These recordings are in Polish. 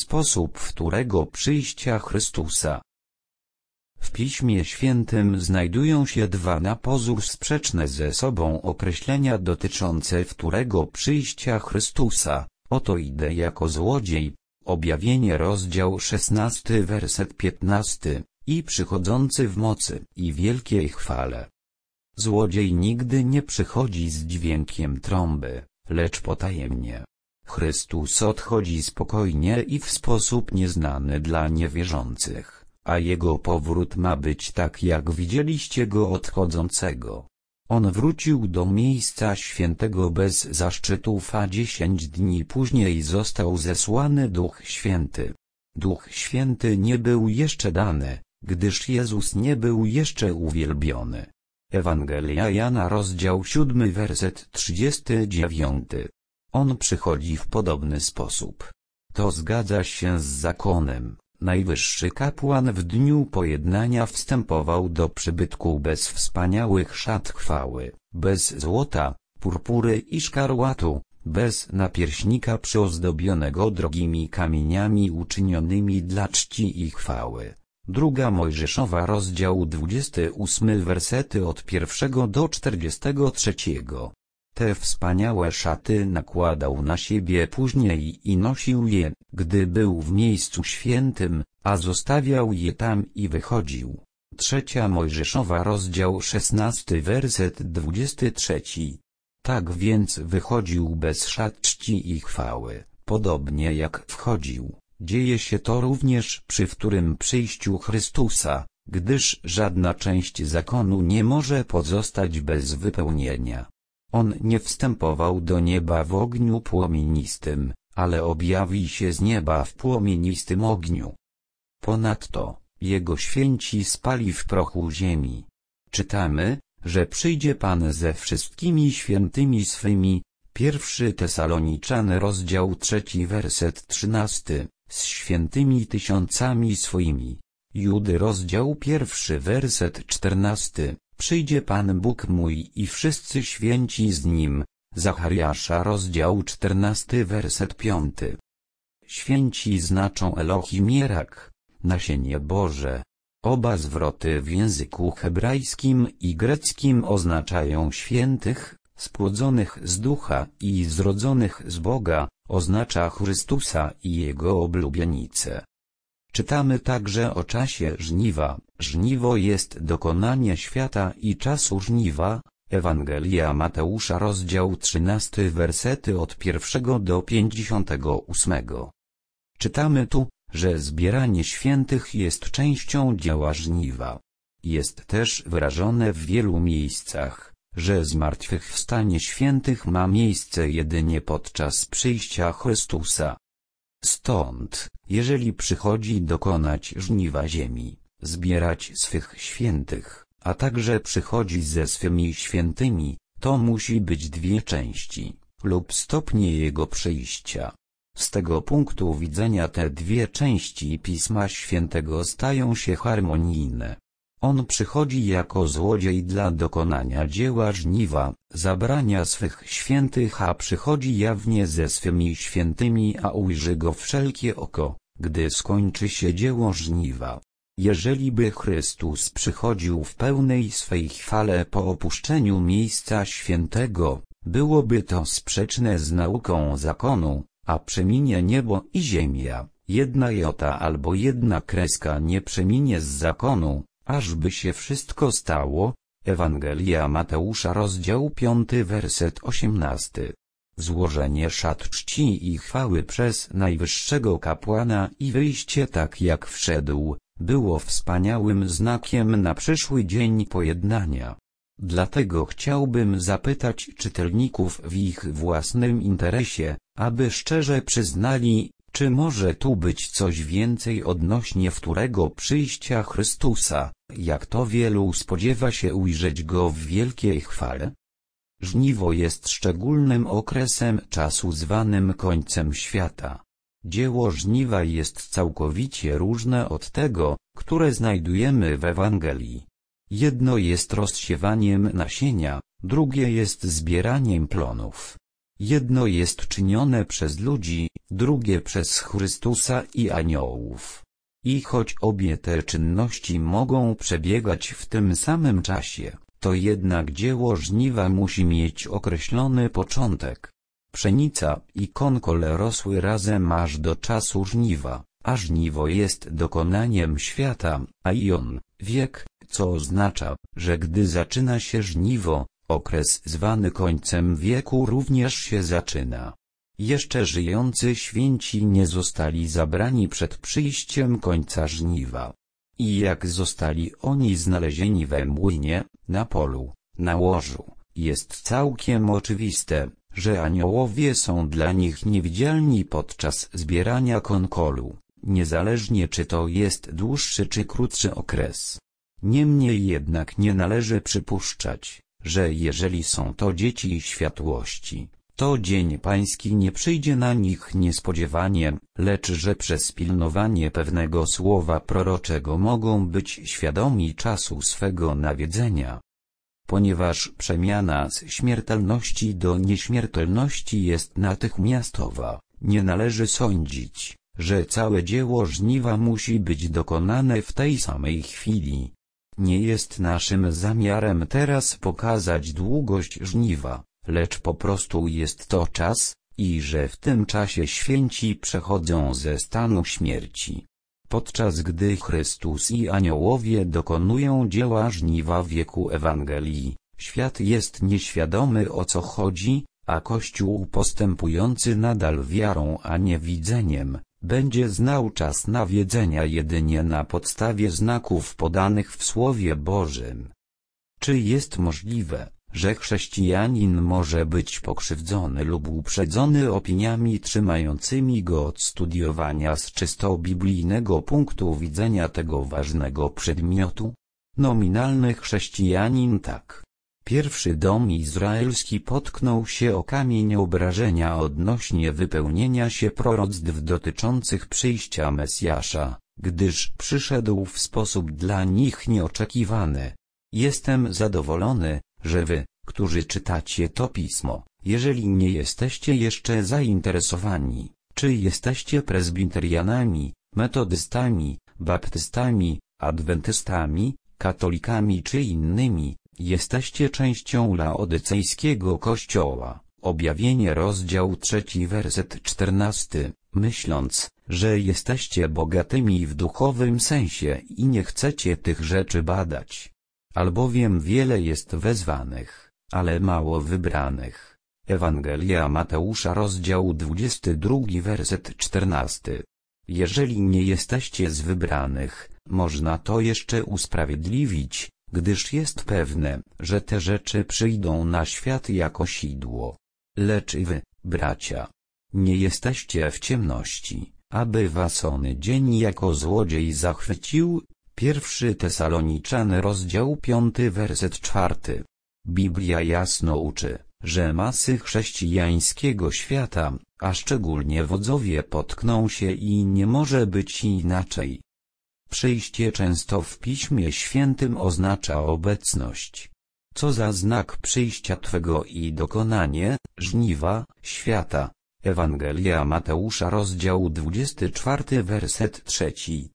sposób wtórego przyjścia Chrystusa. W Piśmie Świętym znajdują się dwa na pozór sprzeczne ze sobą określenia dotyczące wtórego przyjścia Chrystusa. Oto idę jako złodziej, Objawienie rozdział 16 werset 15, i przychodzący w mocy i wielkiej chwale. Złodziej nigdy nie przychodzi z dźwiękiem trąby, lecz potajemnie. Chrystus odchodzi spokojnie i w sposób nieznany dla niewierzących, a Jego powrót ma być tak, jak widzieliście Go odchodzącego. On wrócił do miejsca świętego bez zaszczytów, a 10 dni później został zesłany Duch Święty. Duch Święty nie był jeszcze dany, gdyż Jezus nie był jeszcze uwielbiony. Ewangelia Jana rozdział 7 werset 39. On przychodzi w podobny sposób. To zgadza się z zakonem. Najwyższy kapłan w dniu pojednania wstępował do przybytku bez wspaniałych szat chwały, bez złota, purpury i szkarłatu, bez napierśnika przyozdobionego drogimi kamieniami uczynionymi dla czci i chwały. Druga Mojżeszowa rozdział 28 wersety od 1 do 43. Te wspaniałe szaty nakładał na siebie później i nosił je, gdy był w miejscu świętym, a zostawiał je tam i wychodził. Trzecia Mojżeszowa rozdział 16 werset 23. Tak więc wychodził bez szat czci i chwały, podobnie jak wchodził. Dzieje się to również przy wtórym przyjściu Chrystusa, gdyż żadna część zakonu nie może pozostać bez wypełnienia. On nie wstępował do nieba w ogniu płomienistym, ale objawi się z nieba w płomienistym ogniu. Ponadto, Jego święci spali w prochu ziemi. Czytamy, że przyjdzie Pan ze wszystkimi świętymi swymi, 1 Tesaloniczan rozdział 3 werset 13, z świętymi tysiącami swoimi. Judy rozdział 1 werset 14. Przyjdzie Pan Bóg mój i wszyscy święci z Nim. Zachariasza rozdział 14 werset 5. Święci znaczą Elohim Jerak, nasienie Boże. Oba zwroty w języku hebrajskim i greckim oznaczają świętych, spłodzonych z ducha i zrodzonych z Boga, oznacza Chrystusa i Jego oblubienicę. Czytamy także o czasie żniwa. Żniwo jest dokonanie świata i czasu żniwa. Ewangelia Mateusza rozdział 13 wersety od 1 do 58. Czytamy tu, że zbieranie świętych jest częścią dzieła żniwa. Jest też wyrażone w wielu miejscach, że zmartwychwstanie świętych ma miejsce jedynie podczas przyjścia Chrystusa. Stąd, jeżeli przychodzi dokonać żniwa ziemi, zbierać swych świętych, a także przychodzi ze swymi świętymi, to musi być dwie części, lub stopnie Jego przyjścia. Z tego punktu widzenia te dwie części Pisma Świętego stają się harmonijne. On przychodzi jako złodziej dla dokonania dzieła żniwa, zabrania swych świętych, a przychodzi jawnie ze swymi świętymi, a ujrzy go wszelkie oko, gdy skończy się dzieło żniwa. Jeżeli by Chrystus przychodził w pełnej swej chwale po opuszczeniu miejsca świętego, byłoby to sprzeczne z nauką zakonu, a przeminie niebo i ziemia, jedna jota albo jedna kreska nie przeminie z zakonu, ażby się wszystko stało. Ewangelia Mateusza rozdział 5 werset 18. Złożenie szat czci i chwały przez najwyższego kapłana i wyjście tak jak wszedł, było wspaniałym znakiem na przyszły dzień pojednania. Dlatego chciałbym zapytać czytelników w ich własnym interesie, aby szczerze przyznali, czy może tu być coś więcej odnośnie wtórego przyjścia Chrystusa, jak to wielu spodziewa się ujrzeć Go w wielkiej chwale? Żniwo jest szczególnym okresem czasu zwanym końcem świata. Dzieło żniwa jest całkowicie różne od tego, które znajdujemy w Ewangelii. Jedno jest rozsiewaniem nasienia, drugie jest zbieraniem plonów. Jedno jest czynione przez ludzi, drugie przez Chrystusa i aniołów. I choć obie te czynności mogą przebiegać w tym samym czasie, to jednak dzieło żniwa musi mieć określony początek. Pszenica i konkol rosły razem aż do czasu żniwa, a żniwo jest dokonaniem świata, a ion, wiek, co oznacza, że gdy zaczyna się żniwo, okres zwany końcem wieku również się zaczyna. Jeszcze żyjący święci nie zostali zabrani przed przyjściem końca żniwa. I jak zostali oni znalezieni we młynie, na polu, na łożu, jest całkiem oczywiste, że aniołowie są dla nich niewidzialni podczas zbierania konkolu, niezależnie czy to jest dłuższy czy krótszy okres. Niemniej jednak nie należy przypuszczać, że jeżeli są to dzieci światłości, to dzień pański nie przyjdzie na nich niespodziewanie, lecz że przez pilnowanie pewnego słowa proroczego mogą być świadomi czasu swego nawiedzenia. Ponieważ przemiana z śmiertelności do nieśmiertelności jest natychmiastowa, nie należy sądzić, że całe dzieło żniwa musi być dokonane w tej samej chwili. Nie jest naszym zamiarem teraz pokazać długość żniwa, lecz po prostu jest to czas, i że w tym czasie święci przechodzą ze stanu śmierci. Podczas gdy Chrystus i aniołowie dokonują dzieła żniwa wieku Ewangelii, świat jest nieświadomy o co chodzi, a Kościół postępujący nadal wiarą a nie widzeniem, będzie znał czas nawiedzenia jedynie na podstawie znaków podanych w Słowie Bożym. Czy jest możliwe, że chrześcijanin może być pokrzywdzony lub uprzedzony opiniami trzymającymi go od studiowania z czysto biblijnego punktu widzenia tego ważnego przedmiotu? Nominalny chrześcijanin tak. Pierwszy dom izraelski potknął się o kamień obrażenia odnośnie wypełnienia się proroctw dotyczących przyjścia Mesjasza, gdyż przyszedł w sposób dla nich nieoczekiwany. Jestem zadowolony, że wy, którzy czytacie to pismo, jeżeli nie jesteście jeszcze zainteresowani, czy jesteście prezbiterianami, metodystami, baptystami, adwentystami, katolikami czy innymi, jesteście częścią laodycejskiego kościoła. Objawienie rozdział 3 werset 14, myśląc, że jesteście bogatymi w duchowym sensie i nie chcecie tych rzeczy badać. Albowiem wiele jest wezwanych, ale mało wybranych. Ewangelia Mateusza rozdział 22 werset 14. Jeżeli nie jesteście z wybranych, można to jeszcze usprawiedliwić, gdyż jest pewne, że te rzeczy przyjdą na świat jako sidło. Lecz wy, bracia, nie jesteście w ciemności, aby was ony dzień jako złodziej zachwycił. 1 Tesaloniczan rozdział 5 werset 4. Biblia jasno uczy, że masy chrześcijańskiego świata, a szczególnie wodzowie potkną się i nie może być inaczej. Przyjście często w Piśmie Świętym oznacza obecność. Co za znak przyjścia Twego i dokonanie, żniwa, świata. Ewangelia Mateusza rozdział 24 werset 3.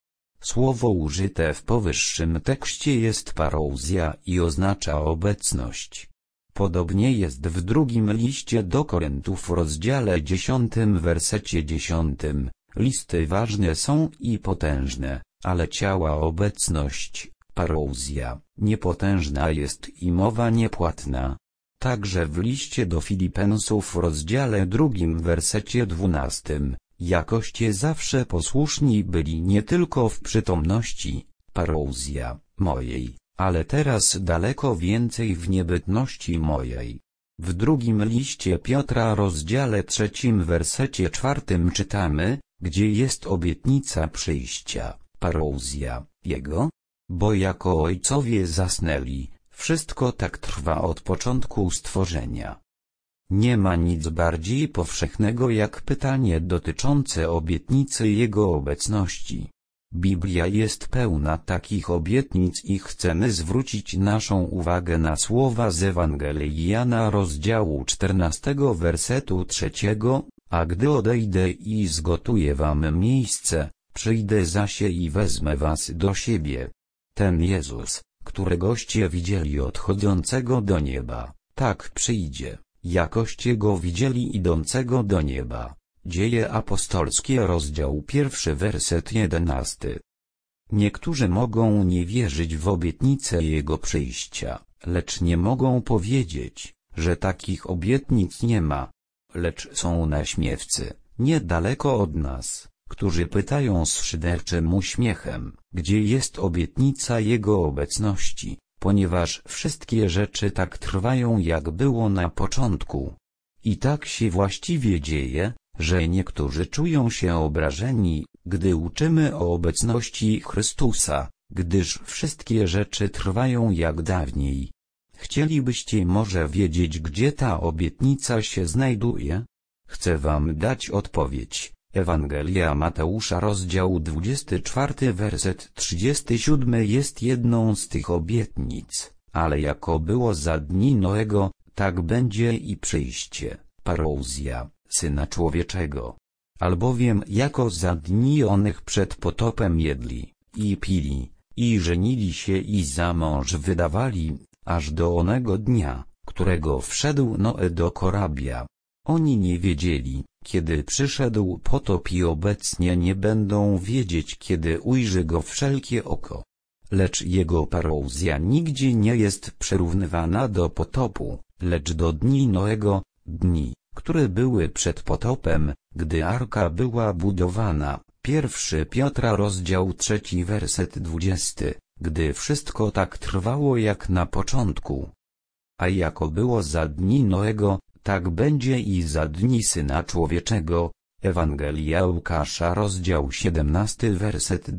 Słowo użyte w powyższym tekście jest parouzja i oznacza obecność. Podobnie jest w drugim liście do Koryntów w rozdziale 10 wersecie 10. Listy ważne są i potężne, ale ciała obecność, parouzja, niepotężna jest i mowa niepłatna. Także w liście do Filipensów w rozdziale 2 wersecie 12, jakoście zawsze posłuszni byli nie tylko w przytomności, parouzja, mojej, ale teraz daleko więcej w niebytności mojej. W drugim liście Piotra rozdziale 3 wersecie 4 czytamy, gdzie jest obietnica przyjścia, parouzja, Jego? Bo jako ojcowie zasnęli, wszystko tak trwa od początku stworzenia. Nie ma nic bardziej powszechnego jak pytanie dotyczące obietnicy Jego obecności. Biblia jest pełna takich obietnic i chcemy zwrócić naszą uwagę na słowa z Ewangelii Jana rozdziału 14 wersetu 3, a gdy odejdę i zgotuję wam miejsce, przyjdę zaś i wezmę was do siebie. Ten Jezus, któregoście widzieli odchodzącego do nieba, tak przyjdzie, jakoście go widzieli idącego do nieba. Dzieje apostolskie rozdział 1 werset 11. Niektórzy mogą nie wierzyć w obietnicę Jego przyjścia, lecz nie mogą powiedzieć, że takich obietnic nie ma. Lecz są naśmiewcy, niedaleko od nas, którzy pytają z szyderczym uśmiechem, gdzie jest obietnica Jego obecności, ponieważ wszystkie rzeczy tak trwają jak było na początku. I tak się właściwie dzieje, że niektórzy czują się obrażeni, gdy uczymy o obecności Chrystusa, gdyż wszystkie rzeczy trwają jak dawniej. Chcielibyście może wiedzieć, gdzie ta obietnica się znajduje? Chcę wam dać odpowiedź. Ewangelia Mateusza rozdział 24 werset 37 jest jedną z tych obietnic, ale jako było za dni Noego, tak będzie i przyjście, parouzja, Syna Człowieczego. Albowiem jako za dni onych przed potopem jedli, i pili, i żenili się i za mąż wydawali, aż do onego dnia, którego wszedł Noe do korabia. Oni nie wiedzieli, kiedy przyszedł potop i obecnie nie będą wiedzieć, kiedy ujrzy go wszelkie oko. Lecz jego parouzja nigdzie nie jest przyrównywana do potopu, lecz do dni Noego, dni, które były przed potopem, gdy arka była budowana. 1 Piotra rozdział 3 werset 20, gdy wszystko tak trwało jak na początku. A jako było za dni Noego, tak będzie i za dni Syna Człowieczego. Ewangelia Łukasza rozdział 17 werset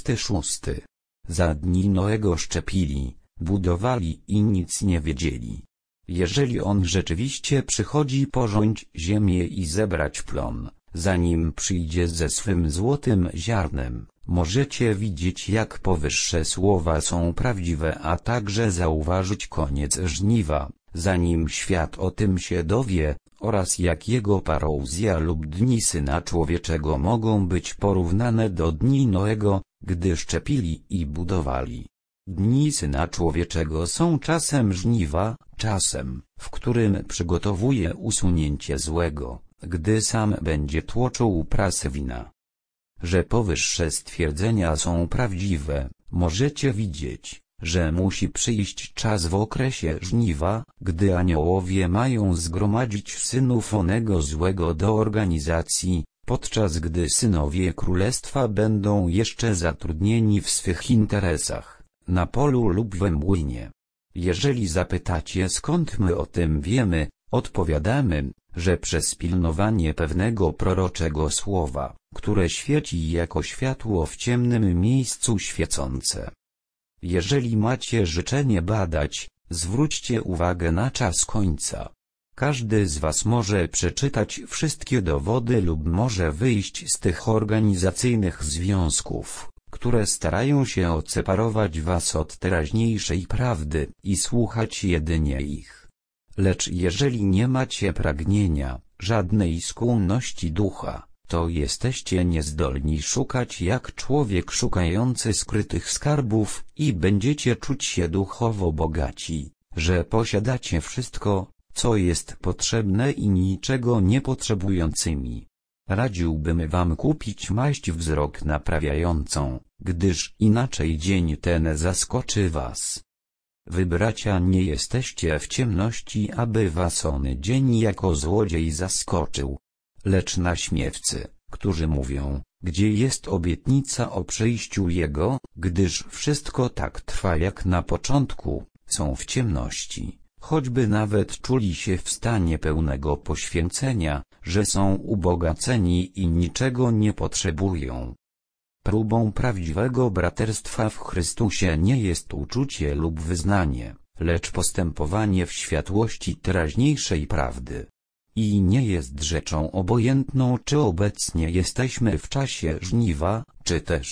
26. Za dni Noego szczepili, budowali i nic nie wiedzieli. Jeżeli on rzeczywiście przychodzi porząć ziemię i zebrać plon, zanim przyjdzie ze swym złotym ziarnem, możecie widzieć, jak powyższe słowa są prawdziwe, a także zauważyć koniec żniwa, zanim świat o tym się dowie, oraz jak jego parouzja lub dni Syna Człowieczego mogą być porównane do dni Noego, gdy szczepili i budowali. Dni Syna Człowieczego są czasem żniwa, czasem, w którym przygotowuje usunięcie złego, gdy sam będzie tłoczył prasę wina. Że powyższe stwierdzenia są prawdziwe, możecie widzieć, że musi przyjść czas w okresie żniwa, gdy aniołowie mają zgromadzić synów onego złego do organizacji, podczas gdy synowie królestwa będą jeszcze zatrudnieni w swych interesach, na polu lub we młynie. Jeżeli zapytacie, skąd my o tym wiemy, odpowiadamy, że przez pilnowanie pewnego proroczego słowa, które świeci jako światło w ciemnym miejscu świecące. Jeżeli macie życzenie badać, zwróćcie uwagę na czas końca. Każdy z was może przeczytać wszystkie dowody lub może wyjść z tych organizacyjnych związków, które starają się odseparować was od teraźniejszej prawdy i słuchać jedynie ich. Lecz jeżeli nie macie pragnienia, żadnej skłonności ducha, to jesteście niezdolni szukać jak człowiek szukający skrytych skarbów i będziecie czuć się duchowo bogaci, że posiadacie wszystko, co jest potrzebne i niczego nie potrzebującymi. Radziłbym wam kupić maść wzrok naprawiającą, gdyż inaczej dzień ten zaskoczy was. Wy, bracia, nie jesteście w ciemności, aby was on dzień jako złodziej zaskoczył. Lecz naśmiewcy, którzy mówią, gdzie jest obietnica o przyjściu Jego, gdyż wszystko tak trwa jak na początku, są w ciemności, choćby nawet czuli się w stanie pełnego poświęcenia, że są ubogaceni i niczego nie potrzebują. Próbą prawdziwego braterstwa w Chrystusie nie jest uczucie lub wyznanie, lecz postępowanie w światłości teraźniejszej prawdy. I nie jest rzeczą obojętną, czy obecnie jesteśmy w czasie żniwa, czy też,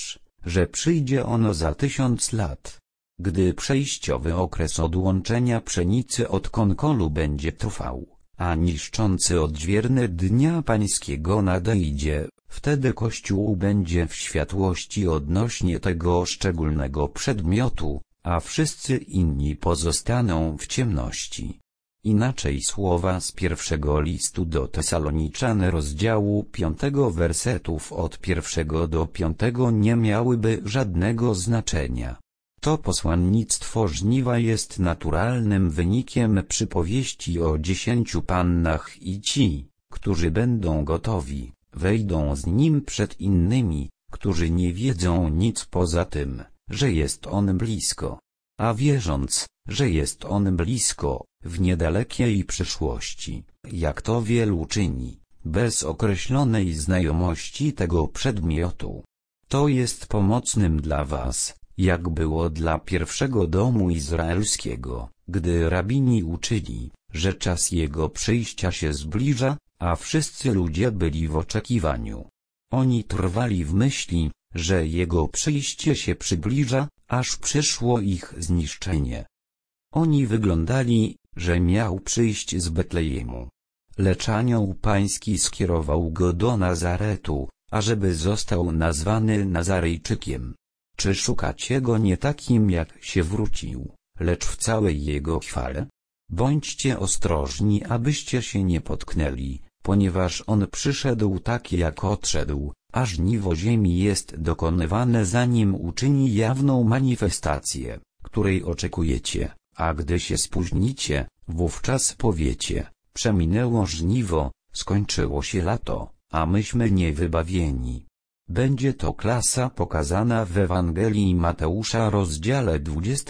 że przyjdzie ono za 1000 lat. Gdy przejściowy okres odłączenia pszenicy od konkolu będzie trwał, a niszczący odźwierny dnia pańskiego nadejdzie, wtedy Kościół będzie w światłości odnośnie tego szczególnego przedmiotu, a wszyscy inni pozostaną w ciemności. Inaczej słowa z pierwszego listu do Tesaloniczan rozdziału 5 wersetów od 1 do 5 nie miałyby żadnego znaczenia. To posłannictwo żniwa jest naturalnym wynikiem przypowieści o 10 pannach i ci, którzy będą gotowi, wejdą z nim przed innymi, którzy nie wiedzą nic poza tym, że jest on blisko. A wierząc, że jest on blisko, w niedalekiej przyszłości, jak to wielu czyni, bez określonej znajomości tego przedmiotu. To jest pomocnym dla was, jak było dla pierwszego domu izraelskiego, gdy rabini uczyli, że czas jego przyjścia się zbliża, a wszyscy ludzie byli w oczekiwaniu. Oni trwali w myśli, że jego przyjście się przybliża, aż przyszło ich zniszczenie. Oni wyglądali, że miał przyjść z Betlejemu. Lecz anioł pański skierował go do Nazaretu, ażeby został nazwany Nazarejczykiem. Czy szukacie go nie takim, jak się wrócił, lecz w całej jego chwale? Bądźcie ostrożni, abyście się nie potknęli, ponieważ on przyszedł tak jak odszedł, a żniwo ziemi jest dokonywane, zanim uczyni jawną manifestację, której oczekujecie, a gdy się spóźnicie, wówczas powiecie, przeminęło żniwo, skończyło się lato, a myśmy niewybawieni. Będzie to klasa pokazana w Ewangelii Mateusza rozdziale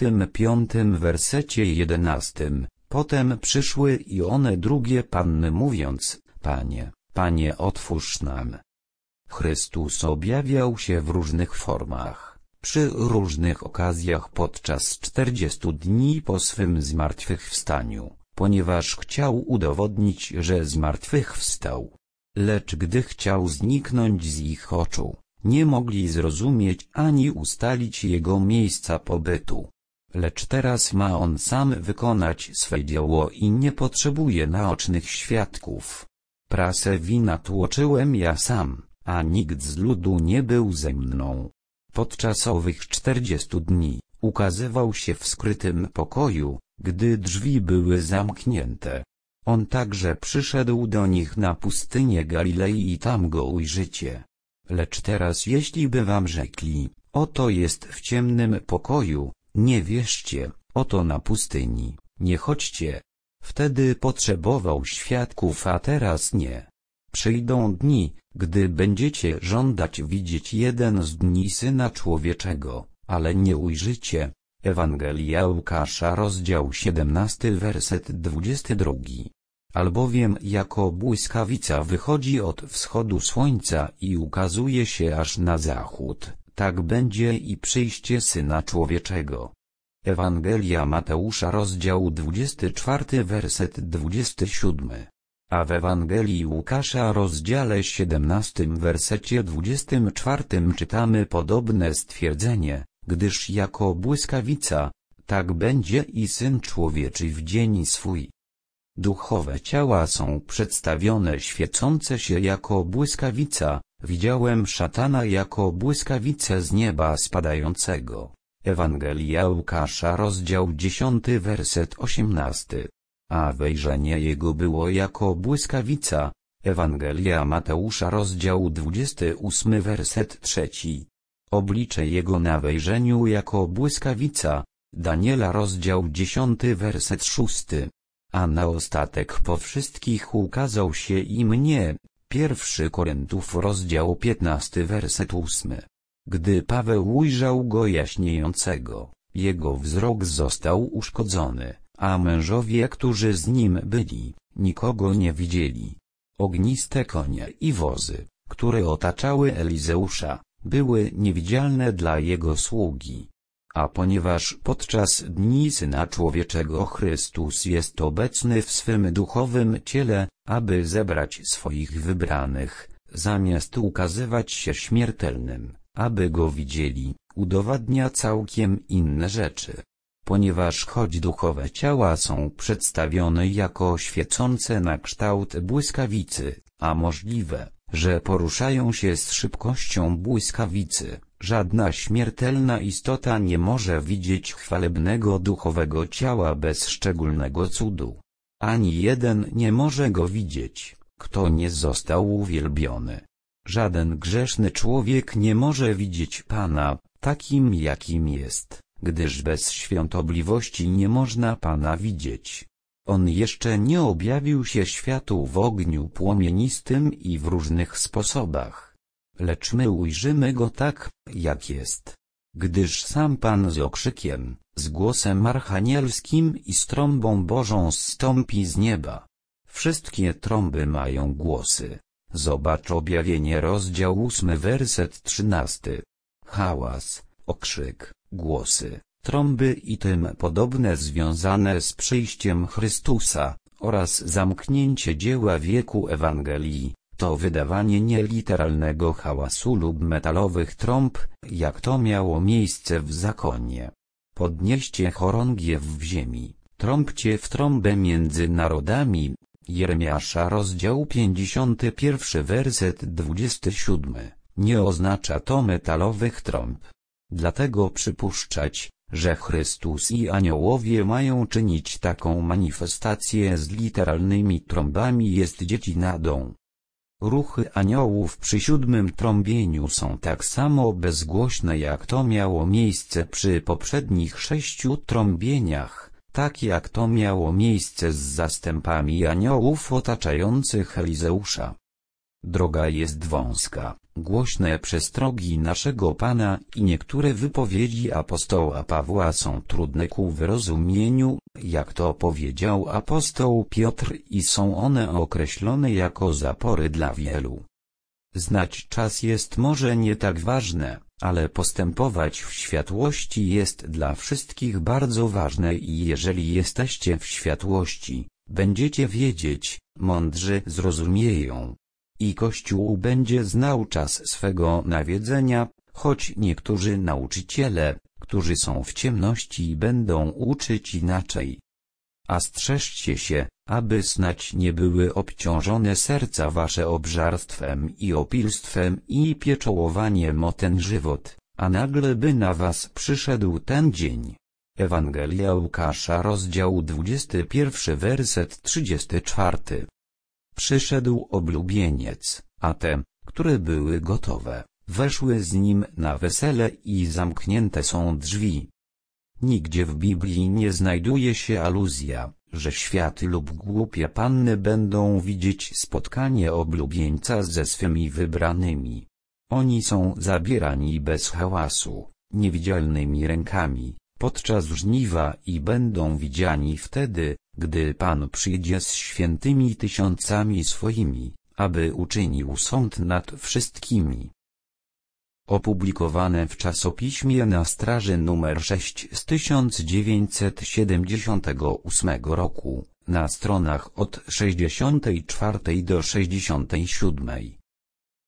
25 wersecie 11. Potem przyszły i one drugie panny mówiąc, Panie, Panie otwórz nam. Chrystus objawiał się w różnych formach, przy różnych okazjach podczas 40 dni po swym zmartwychwstaniu, ponieważ chciał udowodnić, że zmartwychwstał. Lecz gdy chciał zniknąć z ich oczu, nie mogli zrozumieć ani ustalić jego miejsca pobytu. Lecz teraz ma on sam wykonać swe dzieło i nie potrzebuje naocznych świadków. Prasę wina tłoczyłem ja sam, a nikt z ludu nie był ze mną. Podczas owych 40 dni, ukazywał się w skrytym pokoju, gdy drzwi były zamknięte. On także przyszedł do nich na pustynię Galilei i tam go ujrzycie. Lecz teraz jeśli by wam rzekli, oto jest w ciemnym pokoju, nie wierzcie, oto na pustyni, nie chodźcie. Wtedy potrzebował świadków, a teraz nie. Przyjdą dni, gdy będziecie żądać widzieć jeden z dni Syna Człowieczego, ale nie ujrzycie. Ewangelia Łukasza rozdział 17 werset 22. Albowiem jako błyskawica wychodzi od wschodu słońca i ukazuje się aż na zachód, tak będzie i przyjście Syna Człowieczego. Ewangelia Mateusza rozdział 24 werset 27. A w Ewangelii Łukasza rozdziale 17 wersecie 24 czytamy podobne stwierdzenie, gdyż jako błyskawica, tak będzie i Syn Człowieczy w dzień swój. Duchowe ciała są przedstawione świecące się jako błyskawica, widziałem szatana jako błyskawicę z nieba spadającego. Ewangelia Łukasza rozdział 10 werset 18. A wejrzenie jego było jako błyskawica. Ewangelia Mateusza rozdział 28 werset 3. Oblicze jego na wejrzeniu jako błyskawica. Daniela rozdział 10 werset 6. A na ostatek po wszystkich ukazał się i mnie. 1 Koryntów rozdział 15 werset 8. Gdy Paweł ujrzał go jaśniejącego, jego wzrok został uszkodzony, a mężowie, którzy z nim byli, nikogo nie widzieli. Ogniste konie i wozy, które otaczały Elizeusza, były niewidzialne dla jego sługi. A ponieważ podczas dni Syna Człowieczego Chrystus jest obecny w swym duchowym ciele, aby zebrać swoich wybranych, zamiast ukazywać się śmiertelnym, aby go widzieli, udowadnia całkiem inne rzeczy. Ponieważ choć duchowe ciała są przedstawione jako świecące na kształt błyskawicy, a możliwe, że poruszają się z szybkością błyskawicy, żadna śmiertelna istota nie może widzieć chwalebnego duchowego ciała bez szczególnego cudu. Ani jeden nie może go widzieć, kto nie został uwielbiony. Żaden grzeszny człowiek nie może widzieć Pana, takim jakim jest, gdyż bez świątobliwości nie można Pana widzieć. On jeszcze nie objawił się światu w ogniu płomienistym i w różnych sposobach. Lecz my ujrzymy go tak, jak jest. Gdyż sam Pan z okrzykiem, z głosem archanielskim i z trąbą Bożą zstąpi z nieba. Wszystkie trąby mają głosy. Zobacz Objawienie rozdział 8 werset 13. Hałas, okrzyk, głosy, trąby i tym podobne związane z przyjściem Chrystusa, oraz zamknięcie dzieła wieku Ewangelii, to wydawanie nieliteralnego hałasu lub metalowych trąb, jak to miało miejsce w zakonie. Podnieście chorągiew w ziemi, trąbcie w trąbę między narodami. Jeremiasza rozdział 51 werset 27. Nie oznacza to metalowych trąb. Dlatego przypuszczać, że Chrystus i aniołowie mają czynić taką manifestację z literalnymi trąbami jest dziecinadą. Ruchy aniołów przy 7. trąbieniu są tak samo bezgłośne jak to miało miejsce przy poprzednich 6 trąbieniach, tak jak to miało miejsce z zastępami aniołów otaczających Elizeusza. Droga jest wąska, głośne przestrogi naszego Pana i niektóre wypowiedzi apostoła Pawła są trudne ku wyrozumieniu, jak to powiedział apostoł Piotr, i są one określone jako zapory dla wielu. Znać czas jest może nie tak ważne, ale postępować w światłości jest dla wszystkich bardzo ważne i jeżeli jesteście w światłości, będziecie wiedzieć, mądrzy zrozumieją. I Kościół będzie znał czas swego nawiedzenia, choć niektórzy nauczyciele, którzy są w ciemności, będą uczyć inaczej. A strzeżcie się, aby snać nie były obciążone serca wasze obżarstwem i opilstwem i pieczołowaniem o ten żywot, a nagle by na was przyszedł ten dzień. Ewangelia Łukasza rozdział 21 werset 34. Przyszedł oblubieniec, a te, które były gotowe, weszły z nim na wesele i zamknięte są drzwi. Nigdzie w Biblii nie znajduje się aluzja, że światy lub głupie panny będą widzieć spotkanie oblubieńca ze swymi wybranymi. Oni są zabierani bez hałasu, niewidzialnymi rękami, podczas żniwa i będą widziani wtedy, gdy Pan przyjdzie z świętymi tysiącami swoimi, aby uczynił sąd nad wszystkimi. Opublikowane w czasopiśmie Na straży nr 6 z 1978 roku, na stronach od 64 do 67.